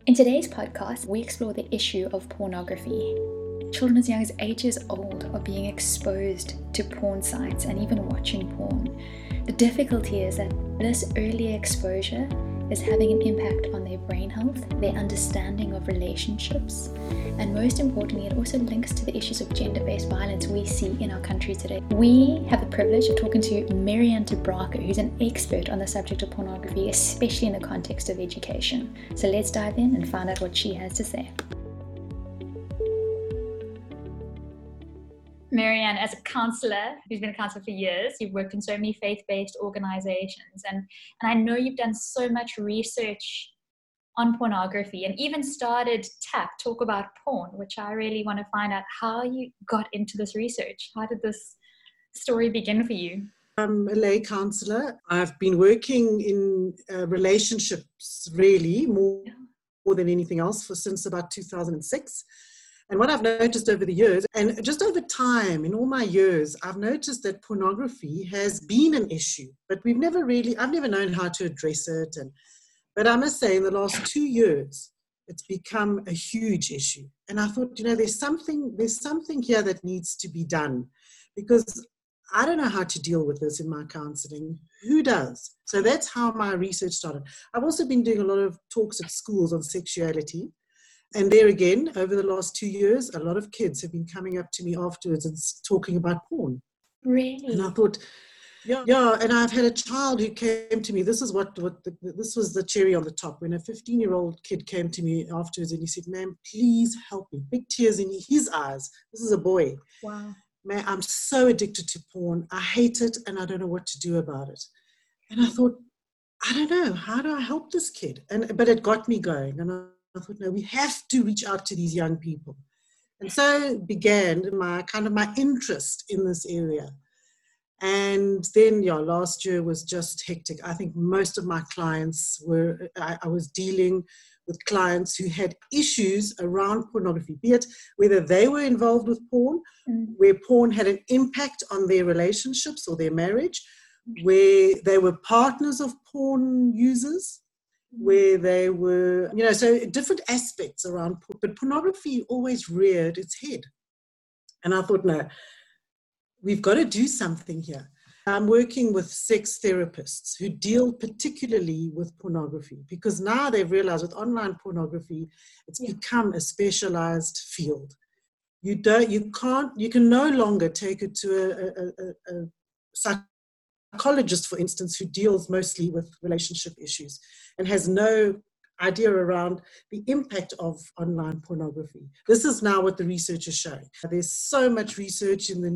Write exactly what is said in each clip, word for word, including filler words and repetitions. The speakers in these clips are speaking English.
In today's podcast, we explore the issue of pornography. Children as young as eight years old are being exposed to porn sites and even watching porn. The difficulty is that this early exposure is having an impact on their brain health, their understanding of relationships, and most importantly, it also links to the issues of gender-based violence we see in our country today. We have the privilege of talking to Marianne de Braker, who's an expert on the subject of pornography, especially in the context of education. So let's dive in and find out what she has to say. Marianne, as a counsellor who's been a counsellor for years, you've worked in so many faith-based organizations, and, and I know you've done so much research on pornography and even started TAP, Talk About Porn, which I really want to find out how you got into this research. How did this story begin for you? I'm a lay counsellor. I've been working in uh, relationships really more, more than anything else for since about two thousand six. And what I've noticed over the years, and just over time, in all my years, I've noticed that pornography has been an issue, but we've never really, I've never known how to address it. And But I must say, in the last two years, it's become a huge issue. And I thought, you know, there's something, there's something here that needs to be done, because I don't know how to deal with this in my counseling. Who does? So that's how my research started. I've also been doing a lot of talks at schools on sexuality. And there again, over the last two years, a lot of kids have been coming up to me afterwards and talking about porn. Really? And I thought, yeah, yeah. And I've had a child who came to me. This is what, what the, this was the cherry on the top. When a fifteen-year-old kid came to me afterwards and he said, "Ma'am, please help me." Big tears in his eyes. This is a boy. Wow. "Man, I'm so addicted to porn. I hate it and I don't know what to do about it." And I thought, I don't know, how do I help this kid? And but it got me going. And I, I thought, no, we have to reach out to these young people. And so began my kind of my interest in this area. And then, yeah, last year was just hectic. I think most of my clients were, I, I was dealing with clients who had issues around pornography, be it whether they were involved with porn, mm. where porn had an impact on their relationships or their marriage, where they were partners of porn users, where they were, you know, so different aspects around, but pornography always reared its head. And I thought, no, we've got to do something here. I'm working with sex therapists who deal particularly with pornography, because now they've realized with online pornography, it's yeah. become a specialized field. You don't, you can't, you can no longer take it to a, a, a, a psychologist, for instance, who deals mostly with relationship issues and has no idea around the impact of online pornography. This is now what the research is showing. There's so much research in the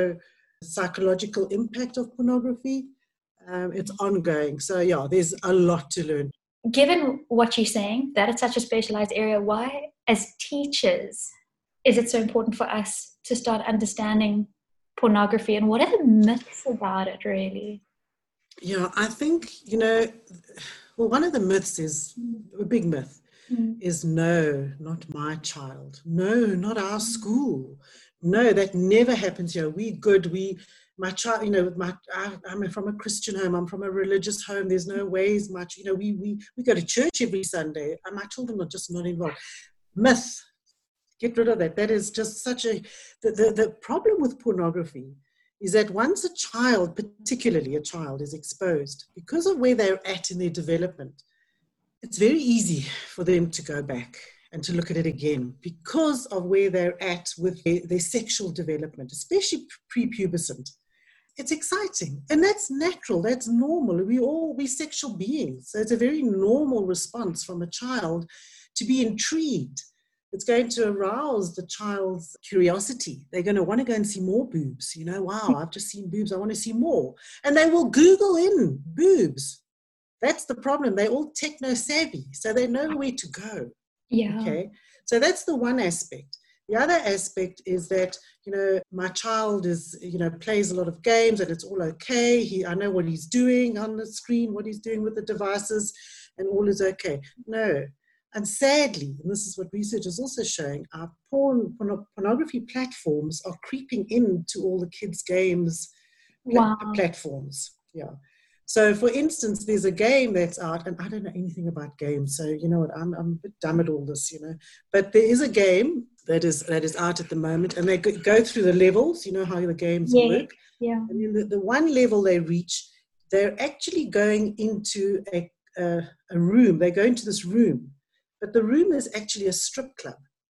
neuropsychological impact of pornography. Um, it's ongoing. So yeah, there's a lot to learn. Given what you're saying, that it's such a specialized area, why as teachers is it so important for us to start understanding pornography, and what are the myths about it really? Yeah, I think, you know, well, one of the myths is, a big myth, mm. is no, not my child. No, not our school. No, that never happens here. We good, we, my child, you know, my, I, I'm from a Christian home, I'm from a religious home, there's no ways much, you know, we, we, we go to church every Sunday, and my children are just not involved. Myth. Get rid of that. That is just such a, the, the, the problem with pornography is that once a child, particularly a child, is exposed, because of where they're at in their development, it's very easy for them to go back and to look at it again because of where they're at with their, their sexual development, especially prepubescent. It's exciting, and that's natural, that's normal. We all, we're sexual beings, so it's a very normal response from a child to be intrigued. It's going to arouse the child's curiosity. They're going to want to go and see more boobs. You know, wow, I've just seen boobs. I want to see more. And they will Google in boobs. That's the problem. They're all techno-savvy, so they know where to go. Yeah. Okay. So that's the one aspect. The other aspect is that, you know, my child is, you know, plays a lot of games and it's all okay. He, I know what he's doing on the screen, what he's doing with the devices, and all is okay. No. And sadly, and this is what research is also showing, our porn, porn pornography platforms are creeping into all the kids' games pla- wow. platforms. Yeah. So, for instance, there's a game that's out, and I don't know anything about games, so you know what, I'm, I'm a bit dumb at all this, you know. But there is a game that is that is out at the moment, and they go, go through the levels, you know how the games Yeah, work. yeah. And then the, the one level they reach, they're actually going into a, a, a room. They go into this room, but the room is actually a strip club.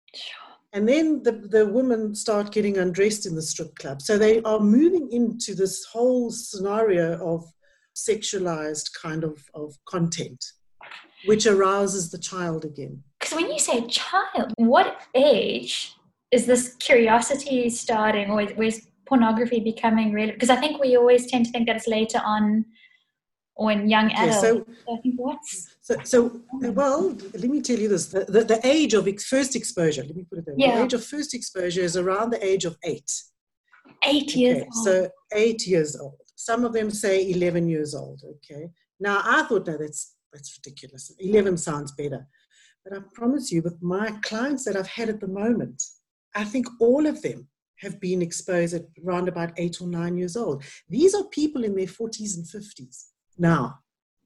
And then the, the women start getting undressed in the strip club. So they are moving into this whole scenario of sexualized kind of, of content, which arouses the child again. Because when you say child, what age is this curiosity starting, or is pornography becoming real? Because I think we always tend to think that it's later on or in young adults. Yeah, so, so I think what's... So, so, well, let me tell you this. The, the, the age of ex- first exposure, let me put it there. Yeah. The age of first exposure is around the age of eight. Eight okay, years old. So eight years old. Some of them say eleven years old, okay? Now, I thought, no, that's, that's ridiculous. eleven sounds better. But I promise you, with my clients that I've had at the moment, I think all of them have been exposed at around about eight or nine years old. These are people in their forties and fifties now.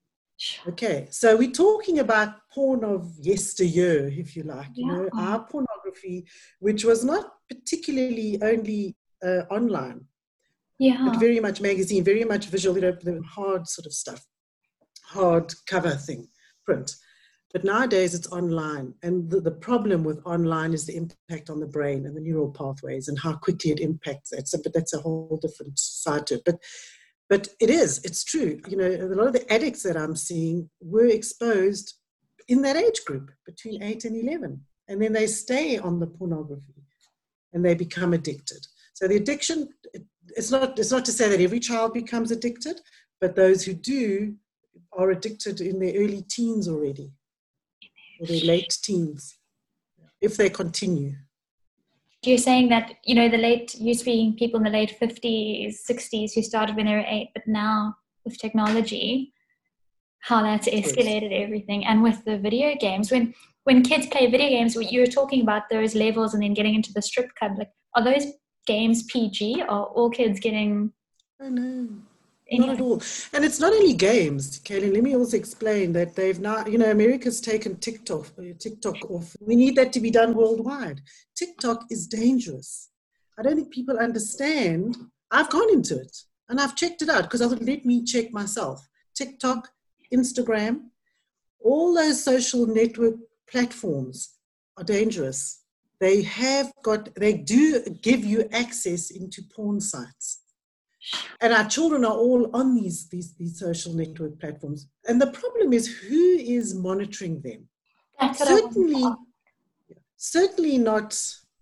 Okay, so we're talking about porn of yesteryear, if you like, you yeah. know, our pornography, which was not particularly only uh, online. Yeah. But very much magazine, very much visual, you know, the hard sort of stuff, hard cover thing, print. But nowadays it's online. And the, the problem with online is the impact on the brain and the neural pathways and how quickly it impacts that. So, but that's a whole different side to it. But, but it is, it's true. You know, a lot of the addicts that I'm seeing were exposed in that age group between eight and eleven. And then they stay on the pornography and they become addicted. So the addiction, it's not, it's not to say that every child becomes addicted, but those who do are addicted in their early teens already, or their late teens, if they continue. You're saying that, you know, the late, used to be people in the late fifties, sixties who started when they were eight, but now with technology, how that's escalated yes. everything. And with the video games, when, when kids play video games, you were talking about those levels and then getting into the strip club, like, are those games P G? Are all kids getting... Oh, no. Not at all. And it's not only games, Kaylin. Let me also explain that they've now, you know, America's taken TikTok, TikTok off. We need that to be done worldwide. TikTok is dangerous. I don't think people understand. I've gone into it and I've checked it out because I thought, let me check myself. TikTok, Instagram, all those social network platforms are dangerous. They have got, they do give you access into porn sites. And our children are all on these, these, these social network platforms. And the problem is, who is monitoring them? That's certainly, certainly not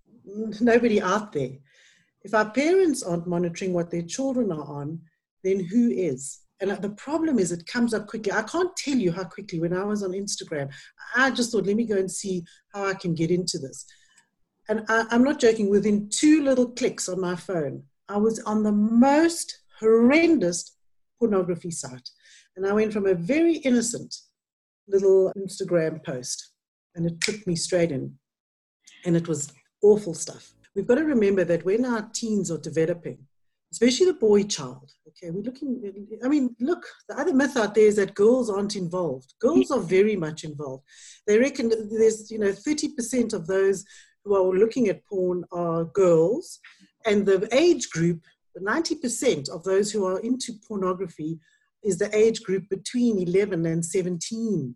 nobody out there. If our parents aren't monitoring what their children are on, then who is? And the problem is it comes up quickly. I can't tell you how quickly. When I was on Instagram, I just thought, let me go and see how I can get into this. And I, I'm not joking, within two little clicks on my phone, I was on the most horrendous pornography site. And I went from a very innocent little Instagram post, and it took me straight in. And it was awful stuff. We've got to remember that when our teens are developing, especially the boy child, okay, we're looking, I mean, look, the other myth out there is that girls aren't involved. Girls are very much involved. They reckon there's, you know, thirty percent of those who are looking at porn are girls. And the age group, ninety percent of those who are into pornography is the age group between eleven and seventeen.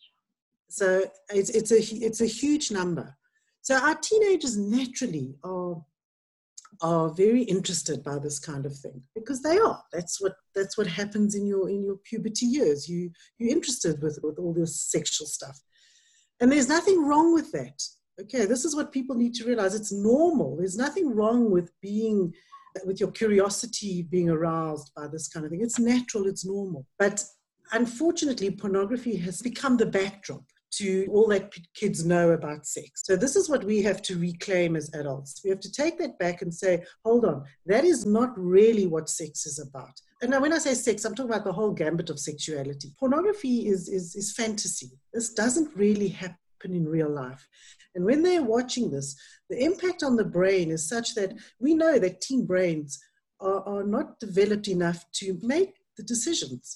So it's, it's, a, it's a huge number. So our teenagers naturally are, are very interested by this kind of thing because they are. That's what, that's what happens in your, in your puberty years. You, you're interested with, with all this sexual stuff. And there's nothing wrong with that. Okay, this is what people need to realize. It's normal. There's nothing wrong with being, with your curiosity being aroused by this kind of thing. It's natural, it's normal. But unfortunately, pornography has become the backdrop to all that kids know about sex. So this is what we have to reclaim as adults. We have to take that back and say, hold on, that is not really what sex is about. And now when I say sex, I'm talking about the whole gambit of sexuality. Pornography is, is, is fantasy. This doesn't really happen in real life. And when they're watching this, the impact on the brain is such that we know that teen brains are, are not developed enough to make the decisions.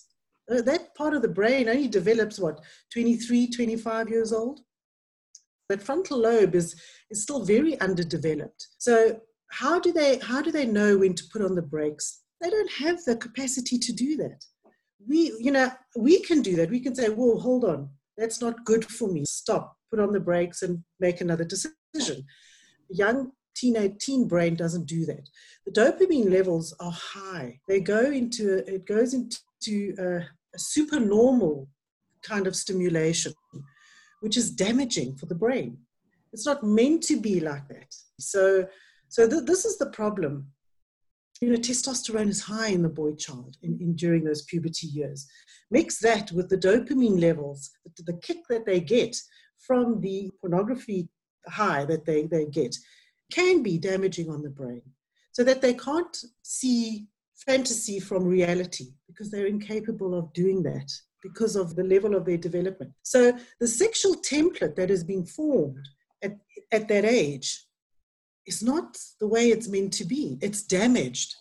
Uh, that part of the brain only develops, what, twenty-three, twenty-five years old? That frontal lobe is, is still very underdeveloped. So how do they, how do they know when to put on the brakes? They don't have the capacity to do that. We, you know, we can do that. We can say, whoa, hold on, that's not good for me. Stop, put on the brakes and make another decision. A young teenage teen brain doesn't do that. The dopamine levels are high. They go into, it goes into a, a supernormal kind of stimulation, which is damaging for the brain. It's not meant to be like that. So, so th- this is the problem. You know, testosterone is high in the boy child in, in during those puberty years. Mix that with the dopamine levels, the, the kick that they get from the pornography high that they, they get, can be damaging on the brain, so that they can't see fantasy from reality because they're incapable of doing that because of the level of their development. So the sexual template that has been formed at, at that age is not the way it's meant to be. It's damaged.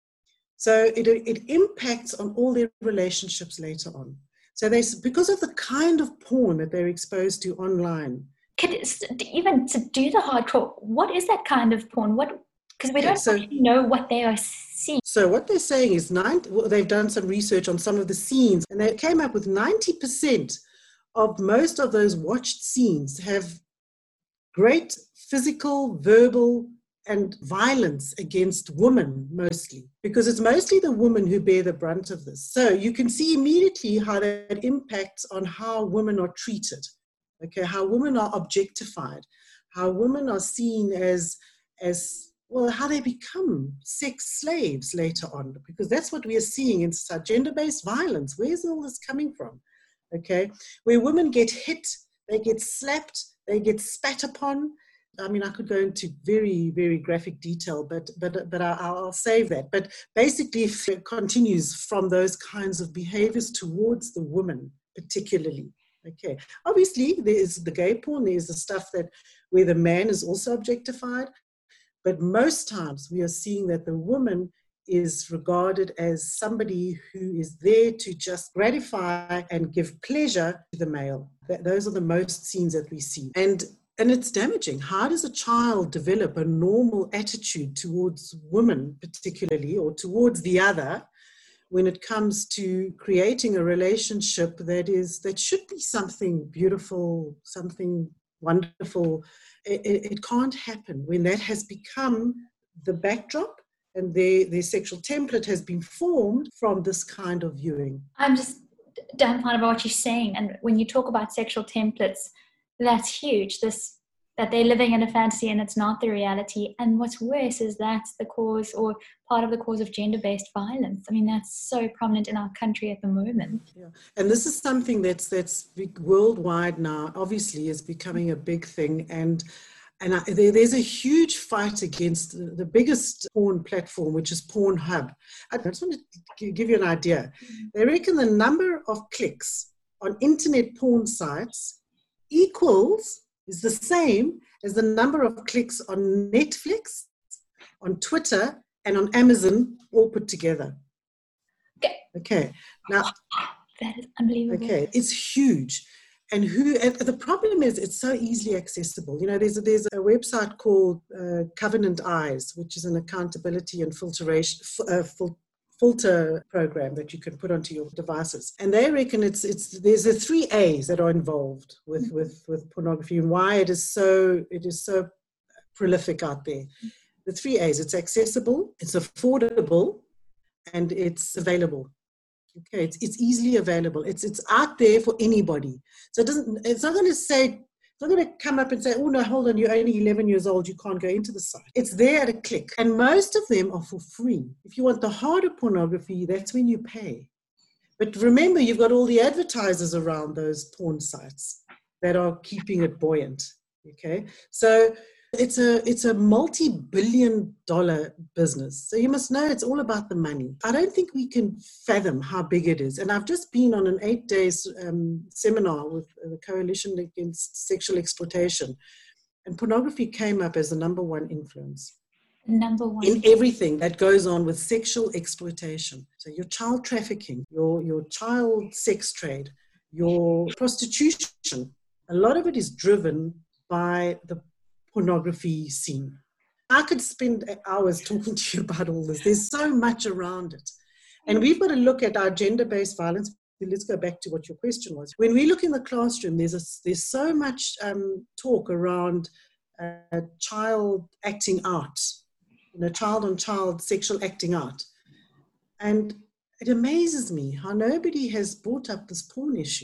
So it, it impacts on all their relationships later on. So they, because of the kind of porn that they're exposed to online. Could, even to do the hardcore, what is that kind of porn? What, because we Yeah, don't so, actually know what they are seeing. So what they're saying is, nine, well, they've done some research on some of the scenes, and they came up with ninety percent of most of those watched scenes have great physical, verbal, and violence against women mostly, because it's mostly the women who bear the brunt of this. So you can see immediately how that impacts on how women are treated, okay, how women are objectified, how women are seen as, as well, how they become sex slaves later on, because that's what we are seeing in society, gender-based violence. Where's all this coming from? Okay, where women get hit, they get slapped, they get spat upon. I mean, I could go into very, very graphic detail, but but but I'll, I'll save that. But basically, it continues from those kinds of behaviors towards the woman, particularly. Okay, obviously, there is the gay porn. There's the stuff that where the man is also objectified, but most times we are seeing that the woman is regarded as somebody who is there to just gratify and give pleasure to the male. That, those are the most scenes that we see. And And it's damaging. How does a child develop a normal attitude towards women, particularly, or towards the other, when it comes to creating a relationship that is that should be something beautiful, something wonderful? It, it, it can't happen when that has become the backdrop and their, their sexual template has been formed from this kind of viewing. I'm just dumbfounded by what you're saying. And when you talk about sexual templates, that's huge. This that they're living in a fantasy and it's not the reality. And what's worse is that's the cause or part of the cause of gender-based violence. I mean, that's so prominent in our country at the moment. Yeah. And this is something that's that's big worldwide now, obviously, is becoming a big thing. And and I, there, there's a huge fight against the, the biggest porn platform, which is Pornhub. I just want to give you an idea. They reckon the number of clicks on internet porn sites equals, is the same as the number of clicks on Netflix, on Twitter, and on Amazon, all put together. Okay. Okay. Now, that is unbelievable. Okay, it's huge. And who? And the problem is, it's so easily accessible. You know, there's a, there's a website called uh, Covenant Eyes, which is an accountability and filtration uh, fil- filter program that you can put onto your devices. And they reckon it's it's there's the three A's that are involved with, mm-hmm. with, with pornography and why it is so it is so prolific out there. The three A's: it's accessible, it's affordable, and it's available. Okay, it's it's easily available. It's it's out there for anybody. So it doesn't. It's not going to say. It's not going to come up and say, "Oh no, hold on, you're only eleven years old. You can't go into the site." It's there at a click, and most of them are for free. If you want the harder pornography, that's when you pay. But remember, you've got all the advertisers around those porn sites that are keeping it buoyant. Okay, so. It's a it's a multi-billion dollar business. So you must know it's all about the money. I don't think we can fathom how big it is. And I've just been on an eight days um, seminar with the Coalition Against Sexual Exploitation. And pornography came up as the number one influence. number one. In everything that goes on with sexual exploitation. So your child trafficking, your, your child sex trade, your prostitution, a lot of it is driven by the pornography scene. I could spend hours talking to you about all this. There's so much around it. And we've got to look at our gender-based violence. Let's go back to what your question was. When we look in the classroom, there's a, there's so much um, talk around uh, child acting out, you know, child-on-child sexual acting out. And it amazes me how nobody has brought up this porn issue.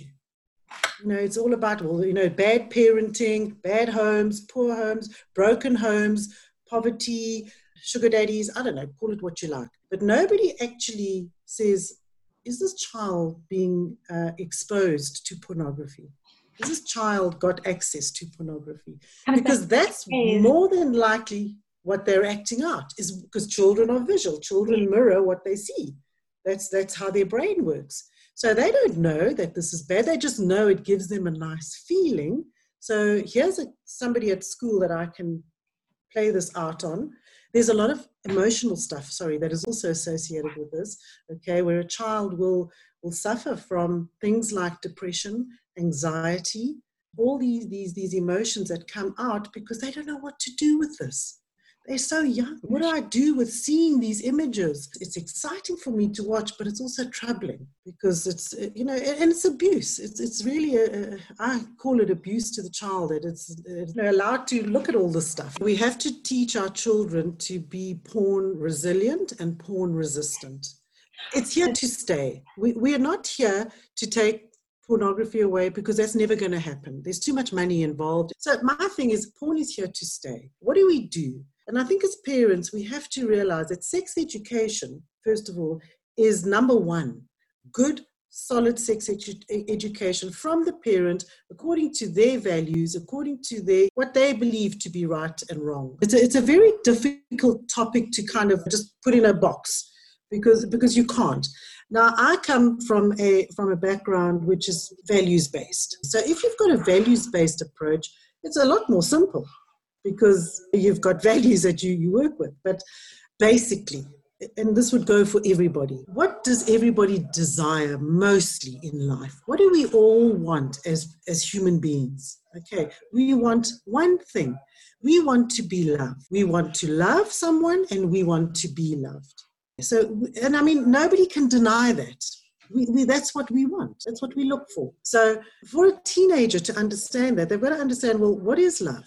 You know, it's all about, well, you know, bad parenting, bad homes, poor homes, broken homes, poverty, sugar daddies, I don't know, call it what you like. But nobody actually says, is this child being uh, exposed to pornography? Has this child got access to pornography? Because that's more than likely what they're acting out, is because children are visual. Children mirror what they see. That's, that's how their brain works. So they don't know that this is bad. They just know it gives them a nice feeling. So here's a, somebody at school that I can play this out on. There's a lot of emotional stuff, sorry, that is also associated with this, okay, where a child will, will suffer from things like depression, anxiety, all these, these, these emotions that come out because they don't know what to do with this. They're so young. What do I do with seeing these images? It's exciting for me to watch, but it's also troubling because it's, you know, and it's abuse. It's it's really, a, a, I call it abuse to the child. That it's, it's you know, allowed to look at all this stuff. We have to teach our children to be porn resilient and porn resistant. It's here to stay. We, we are not here to take pornography away because that's never going to happen. There's too much money involved. So my thing is, porn is here to stay. What do we do? And I think as parents, we have to realize that sex education, first of all, is number one. Good, solid sex edu- education from the parent according to their values, according to their what they believe to be right and wrong. It's a, it's a very difficult topic to kind of just put in a box because, because you can't. Now, I come from a, from a background which is values-based. So if you've got a values-based approach, it's a lot more simple, because you've got values that you, you work with. But basically, and this would go for everybody, what does everybody desire mostly in life? What do we all want as, as human beings? Okay, we want one thing. We want to be loved. We want to love someone and we want to be loved. So, and I mean, nobody can deny that. We, we, that's what we want. That's what we look for. So for a teenager to understand that, they've got to understand, well, what is love?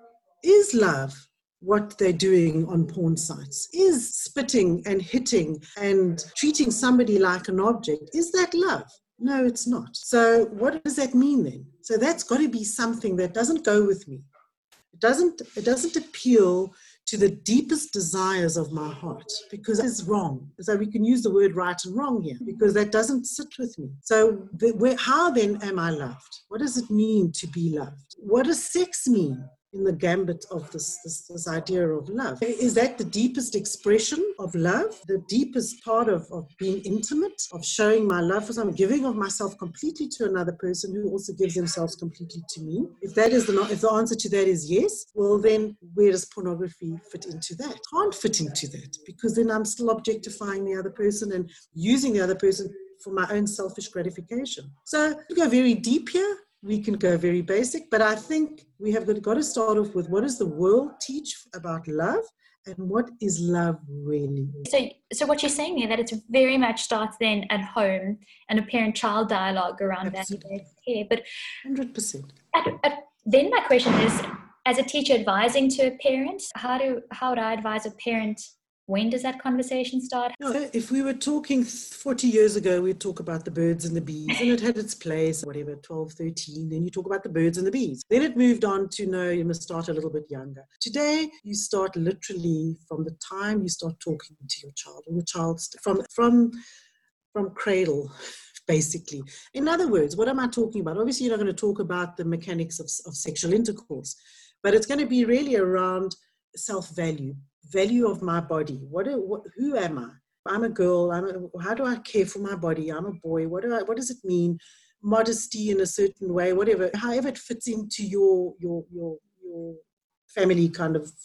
Is love what they're doing on porn sites? Is spitting and hitting and treating somebody like an object, is that love? No, it's not. So what does that mean then? So that's got to be something that doesn't go with me. It doesn't, it doesn't appeal to the deepest desires of my heart, because it's wrong. So we can use the word right and wrong here, because that doesn't sit with me. So the, where, how then am I loved? What does it mean to be loved? What does sex mean in the gambit of this, this, this idea of love? Is that the deepest expression of love? The deepest part of, of being intimate, of showing my love for someone, giving of myself completely to another person who also gives themselves completely to me? If that is the, if the answer to that is yes, well then where does pornography fit into that? It can't fit into that, because then I'm still objectifying the other person and using the other person for my own selfish gratification. So to go very deep here, we can go very basic, but I think we have got to start off with what does the world teach about love and what is love really? So, so what you're saying there, that it's very much starts then at home and a parent-child dialogue around value-based care. But one hundred percent. At, at, then my question is, as a teacher advising to a parent, how do how would I advise a parent? When does that conversation start? No, if we were talking forty years ago, we'd talk about the birds and the bees, and it had its place, whatever, twelve, thirteen, then you talk about the birds and the bees. Then it moved on to, no, you must start a little bit younger. Today, you start literally from the time you start talking to your child, or your child, from, from, from cradle, basically. In other words, what am I talking about? Obviously, you're not going to talk about the mechanics of, of sexual intercourse, but it's going to be really around self-value. Value of my body. What, what? Who am I? I'm a girl. I'm a, how do I care for my body? I'm a boy. What do I? What does it mean? Modesty in a certain way. Whatever. However it fits into your your your your family kind of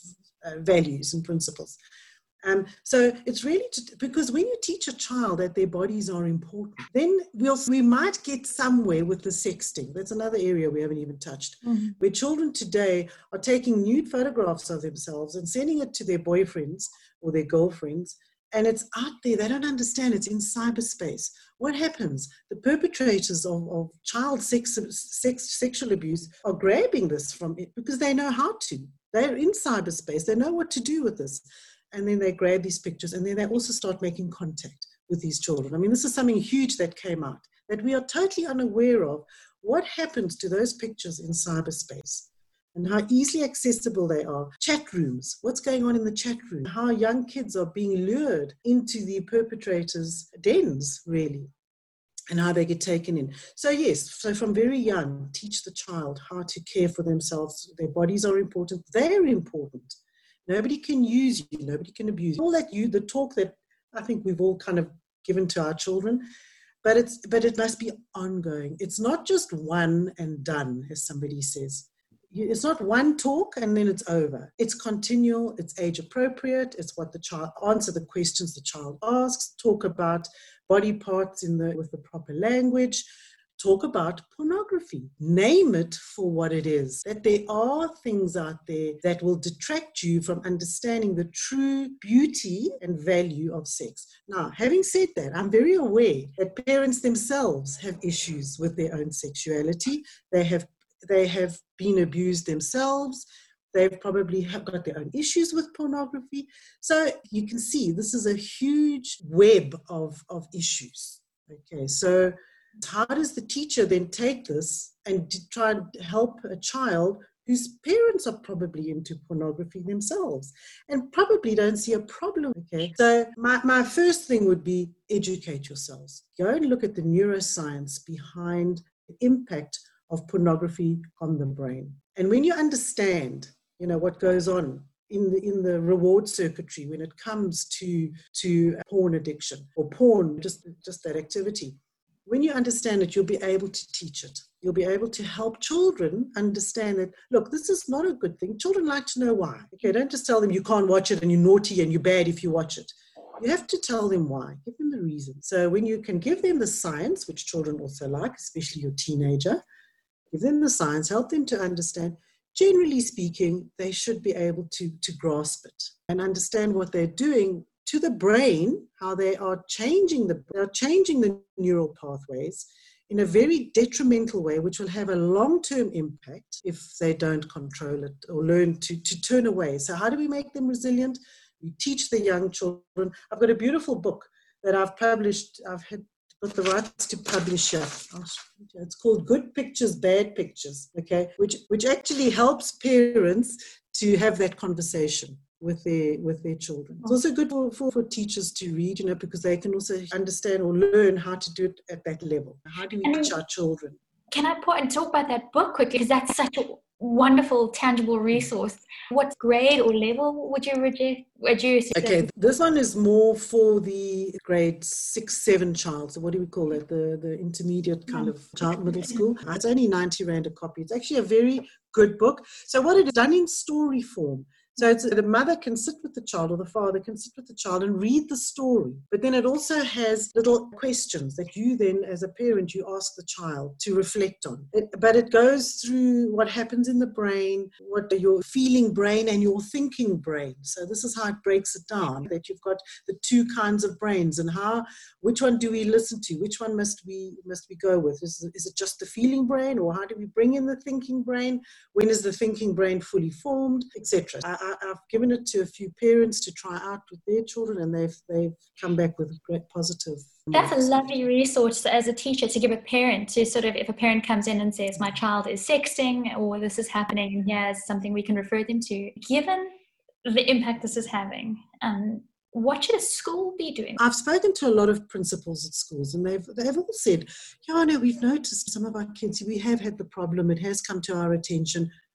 uh, values and principles. Um, so it's really to, because when you teach a child that their bodies are important, then we'll, we might get somewhere with the sexting. That's another area we haven't even touched, mm-hmm. where children today are taking nude photographs of themselves and sending it to their boyfriends or their girlfriends, and it's out there. They don't understand. It's in cyberspace. What happens? The perpetrators of, of child sex, sex, sexual abuse are grabbing this from it because they know how to. They're in cyberspace. They know what to do with this. And then they grab these pictures, and then they also start making contact with these children. I mean, this is something huge that came out, that we are totally unaware of. What happens to those pictures in cyberspace and how easily accessible they are? Chat rooms, what's going on in the chat room? How young kids are being lured into the perpetrators' dens, really, and how they get taken in. So yes, so from very young, teach the child how to care for themselves. Their bodies are important. They're important. Nobody can use you. Nobody can abuse you. All that you, the talk that I think we've all kind of given to our children, but it's but it must be ongoing. It's not just one and done, as somebody says. It's not one talk and then it's over. It's continual. It's age appropriate. It's what the child answer the questions the child asks. Talk about body parts in the with the proper language. Talk about pornography. Name it for what it is. That there are things out there that will detract you from understanding the true beauty and value of sex. Now, having said that, I'm very aware that parents themselves have issues with their own sexuality. They have, they have been abused themselves. They've probably have got their own issues with pornography. So you can see this is a huge web of, of issues. Okay, so how does the teacher then take this and try and help a child whose parents are probably into pornography themselves and probably don't see a problem? Okay, so my, my first thing would be educate yourselves. Go and look at the neuroscience behind the impact of pornography on the brain. And when you understand, you know, what goes on in the in the reward circuitry when it comes to to porn addiction or porn, just, just that activity. When you understand it, you'll be able to teach it. You'll be able to help children understand that, look, this is not a good thing. Children like to know why. Okay, don't just tell them you can't watch it and you're naughty and you're bad if you watch it. You have to tell them why. Give them the reason. So when you can give them the science, which children also like, especially your teenager, give them the science, help them to understand. Generally speaking, they should be able to, to grasp it and understand what they're doing to the brain, how they are changing the they are changing the neural pathways in a very detrimental way, which will have a long-term impact if they don't control it or learn to, to turn away. So how do we make them resilient? We teach the young children. I've got a beautiful book that I've published. I've had got the rights to publish here. It's called Good Pictures, Bad Pictures, okay, which, which actually helps parents to have that conversation with their with their children. It's also good for, for, for teachers to read, you know, because they can also understand or learn how to do it at that level. How do we and teach our children? Can I put and talk about that book quickly? Because that's such a wonderful, tangible resource. What grade or level would you reject? Would you okay, this one is more for the grade six, seven child. So what do we call it? The, the intermediate kind of child, middle school. It's only ninety rand a copy. It's actually a very good book. So what it is done in story form. So it's, the mother can sit with the child or the father can sit with the child and read the story. But then it also has little questions that you then, as a parent, you ask the child to reflect on. It, but it goes through what happens in the brain, what your feeling brain and your thinking brain. So this is how it breaks it down, that you've got the two kinds of brains and how, which one do we listen to? Which one must we must we go with? Is, is it just the feeling brain, or how do we bring in the thinking brain? When is the thinking brain fully formed, et cetera? I, I've given it to a few parents to try out with their children, and they've they've come back with great positive. That's a lovely resource as a teacher to give a parent to sort of, if a parent comes in and says, my child is sexting or this is happening and here's something we can refer them to. Given the impact this is having, um, what should a school be doing? I've spoken to a lot of principals at schools, and they've they've all said, yeah, no, we've noticed some of our kids, we have had the problem, it has come to our attention.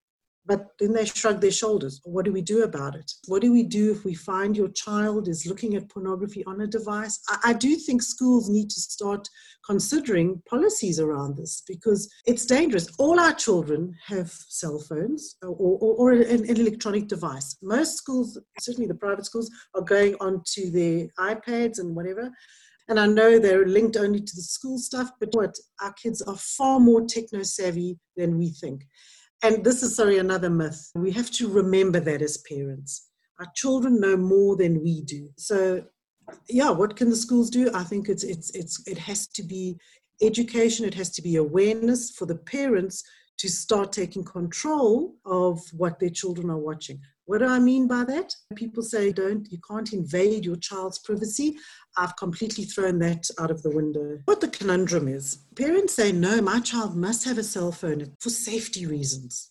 But then they shrug their shoulders. What do we do about it? What do we do if we find your child is looking at pornography on a device? I, I do think schools need to start considering policies around this, because it's dangerous. All our children have cell phones or, or, or an, an electronic device. Most schools, certainly the private schools, are going onto their iPads and whatever. And I know they're linked only to the school stuff, but what, our kids are far more techno-savvy than we think. And this is, sorry, another myth. We have to remember that as parents. Our children know more than we do. So, yeah, what can the schools do? I think it's it's it's it has to be education. It has to be awareness for the parents to start taking control of what their children are watching. What do I mean by that? People say, don't, you can't invade your child's privacy. I've completely thrown that out of the window. What the conundrum is, parents say, no, my child must have a cell phone for safety reasons.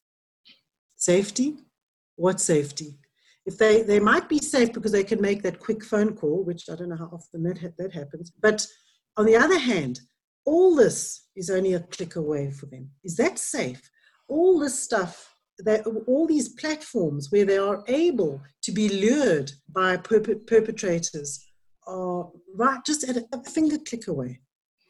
Safety? What safety? If they, they might be safe because they can make that quick phone call, which I don't know how often that, ha- that happens. But on the other hand, all this is only a click away for them. Is that safe? All this stuff, that all these platforms where they are able to be lured by perp- perpetrators are right just at a, a finger click away.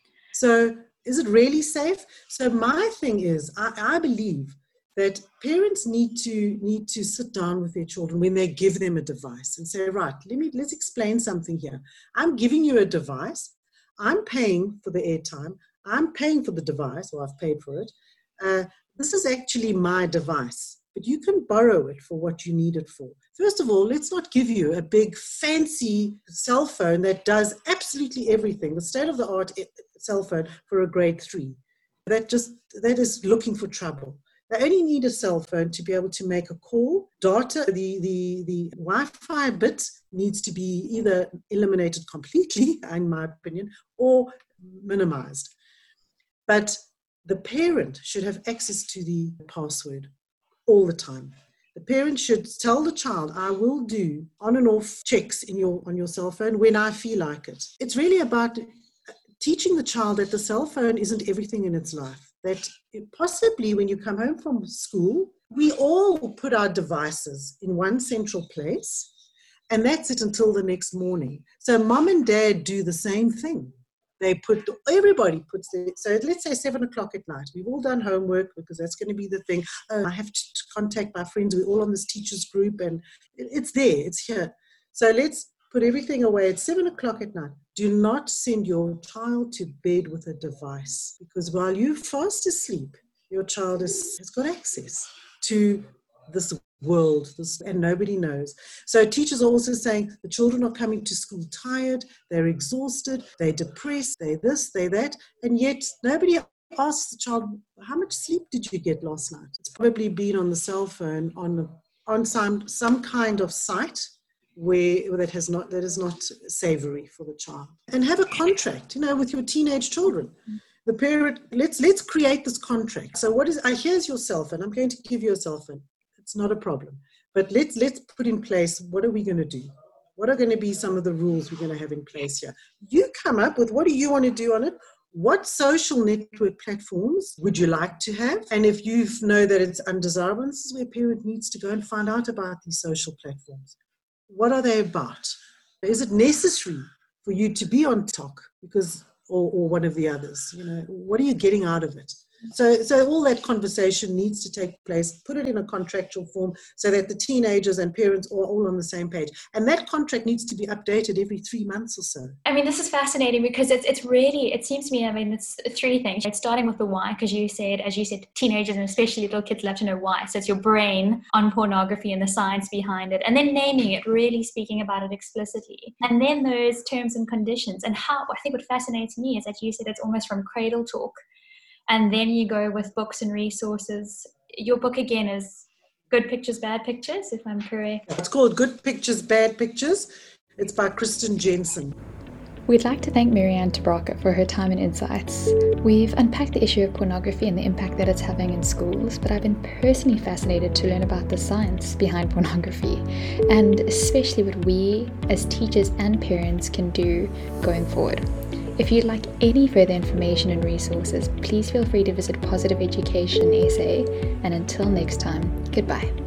So is it really safe? So my thing is, I, I believe that parents need to need to sit down with their children when they give them a device and say, right, let me let's explain something here. I'm giving you a device. I'm paying for the airtime. I'm paying for the device, or I've paid for it. Uh, This is actually my device, but you can borrow it for what you need it for. First of all, let's not give you a big fancy cell phone that does absolutely everything, the state-of-the-art cell phone for a grade three. That just, that is looking for trouble. They only need a cell phone to be able to make a call. Data, the, the, the Wi-Fi bit needs to be either eliminated completely, in my opinion, or minimized. But the parent should have access to the password all the time. The parent should tell the child, I will do on and off checks in your on your cell phone when I feel like it. It's really about teaching the child that the cell phone isn't everything in its life. That possibly when you come home from school, we all put our devices in one central place, and that's it until the next morning. So mom and dad do the same thing. They put, everybody puts their, so let's say seven o'clock at night. We've all done homework because that's going to be the thing. Oh, I have to contact my friends. We're all on this teacher's group and it's there, it's here. So let's put everything away at seven o'clock at night. Do not send your child to bed with a device, because while you're fast asleep, your child is, has got access to this world, this, and nobody knows. So teachers are also saying the children are coming to school tired, they're exhausted, they're depressed, they're this, they're that, and yet nobody asks the child, how much sleep did you get last night? It's probably been on the cell phone on on some some kind of site where that has not that is not savory for the child. And have a contract, you know, with your teenage children. The parent, let's let's create this contract. So what is? Uh, here's your cell phone. I'm going to give you a cell phone. It's not a problem. But let's let's put in place, what are we going to do? What are going to be some of the rules we're going to have in place here? You come up with, what do you want to do on it? What social network platforms would you like to have? And if you know that it's undesirable, this is where a parent needs to go and find out about these social platforms. What are they about? Is it necessary for you to be on TikTok because, or, or one of the others? You know, what are you getting out of it? So, so all that conversation needs to take place, put it in a contractual form so that the teenagers and parents are all on the same page. And that contract needs to be updated every three months or so. I mean, this is fascinating because it's it's really, it seems to me, I mean, it's three things. It's starting with the why, because you said, as you said, teenagers and especially little kids love to know why. So it's your brain on pornography and the science behind it. And then naming it, really speaking about it explicitly. And then those terms and conditions. And how, I think what fascinates me is that you said it's almost from cradle talk. And then you go with books and resources. Your book, again, is Good Pictures, Bad Pictures, if I'm correct. It's called Good Pictures, Bad Pictures. It's by Kristen Jensen. We'd like to thank Mary-Anne Te Braake for her time and insights. We've unpacked the issue of pornography and the impact that it's having in schools, but I've been personally fascinated to learn about the science behind pornography, and especially what we as teachers and parents can do going forward. If you'd like any further information and resources, please feel free to visit Positive Education S A, and until next time, Goodbye.